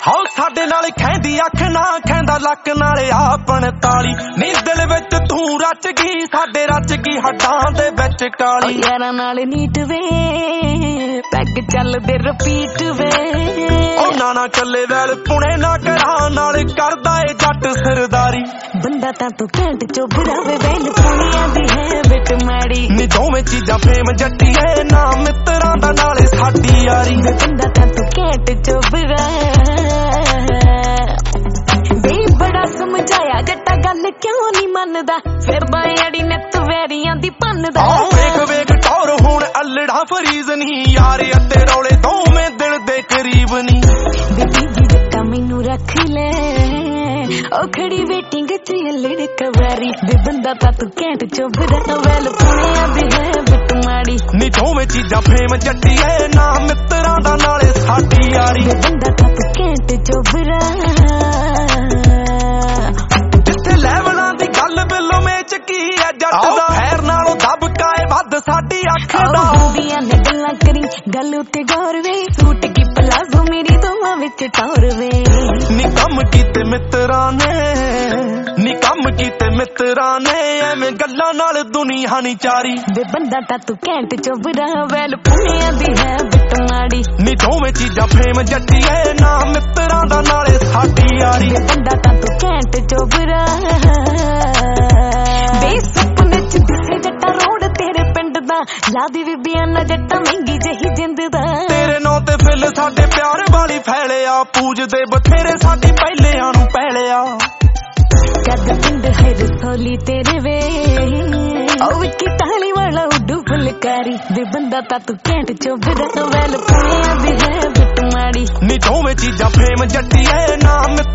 हाओ साडे नाल खैंदी अख ना खैंदा लक नाल आपन ताली नी दिल विच तू रच गई साडे रच गई हड्डां दे विच काली यारां नाल नीट वे पैग चलदे रिपीट वे ओ नाना कल्ले वैल पुणे ना करा नाल करदा ए जट सरदारी बंदा तां तू घैंट चोबरा वे वैल पुणियां दी है बिट माड़ी नी दोवें चीजां फेम जट्टी है ना मित्रां दा नाले साडी यारी बंदा तां तू घैंट चोबरा बड़ा समझाया जट्टा गल क्यों नहीं मनदा फिर बाड़ी नित वैरियां दी भन्नदा वेख वेख टौर हुण अल्लड़ा फरीज नहीं यार अते रौले दोवें दिल दे करीब नहीं बीबी जट्टा मैनू रख ले ओ खड़ी वेटिंग च अल्लड़ कवारी वे बंदा ता तू घैंट चोबरा वैल पुणियां दी है बिट माड़ी नी दोवें चीजां फेम जट्टी है ना मित्रां दा नाले साडी यारी वे बंदा ता तू घैंट चोबरा ਲੈਵਲਾਂ ਦੀ ਗੱਲ ਬਿੱਲੋ ਮੇਚ ਕੀ ਐ ਜੱਟ ਦਾ ਫੈਰ ਨਾਲੋਂ ਦਬਕਾ ਏ ਵੱਧ ਸਾਡੀ ਅੱਖ ਦਾ ਹੁੰਦੀਆਂ ਨੇ ਗੱਲਾਂ ਕਰੀ ਗੱਲ ਉੱਤੇ ਗੌਰ ਵੇ ਸੂਟ ਕੀ ਪਲਾਜ਼ੋ ਮੇਰੀ ਦੋਵਾਂ ਵਿੱਚ ਟੌਰ ਵੇ ਨੀ ਕੰਮ ਕੀਤੇ ਮਿੱਤਰਾਂ ਨੇ ਐਵੇਂ ਗੱਲਾਂ ਨਾਲ ਦੁਨੀਆ ਨਹੀਂ ਚਾਰੀ ਵੇ ਬੰਦਾ ਤਾਂ ਤੂੰ ਘੈਂਟ ਚੋਬਰਾ ਵੈਲ ਪੁਣਿਆਂ ਦੀ ਹੈ ਬਿਟ ਮਾੜੀ ਨੀ ਦੋਵੇਂ ਚੀਜ਼ਾਂ ਫੇਮ ਜੱਟੀ ਐ ਨਾ ਮਿੱਤਰਾਂ ਦਾ ਨਾਲੇ ਸਾਡੀ ਯਾਰੀ ਵੇ ਬੰਦਾ ਤਾਂ ਤੂੰ ਘੈਂਟ ਚੋਬਰਾ ਵੇ ਸੁਪਨੇ ਚ ਦਿਸੇ ਜੱਟਾ ਰੋਡ ਤੇਰੇ ਪਿੰਡ ਦਾ ਲਾਦੀ ਬੀਬੀਆਂ ਨਾ ਜੱਟਾ ਮਹਿੰਗੀ ਜਹੀ ਜਿੰਦ ਦਾ ਤੇਰੇ ਨਾਂ ਤੇ ਫਿਲ ਸਾਡੇ ਪਿਆਰ ਵਾਲੀ ਫੈਲਿਆ ਪੂਜਦੇ ਬਥੇਰੇ ਸਾਡੀ ਪਹਿਲਿਆਂ ਨੂੰ ਪਹਿਲਿਆ ਜਦ ਪਿੰਡ ਹੈ ਰਸੋਲੀ ਤੇਰੇ ਵੇ ਉਹ ਵਿਕੀ ਟਾਲੀ ਵਾਲਾ ਉੱਡੂ ਫੁਲਕਾਰੀ ਵੇ ਬੰਦਾ ਤਾਂ ਤੂੰ ਘੈਂਟ ਚੋਬਰਾ ਵੈਲ ਪੁਣਿਆਂ ਦੀ ਹੈ ਬਿਟ ਮਾੜੀ ਨੀ ਦੋਵੇਂ ਚੀਜ਼ਾਂ ਫੇਮ ਜੱਟੀ ਐ ਨਾ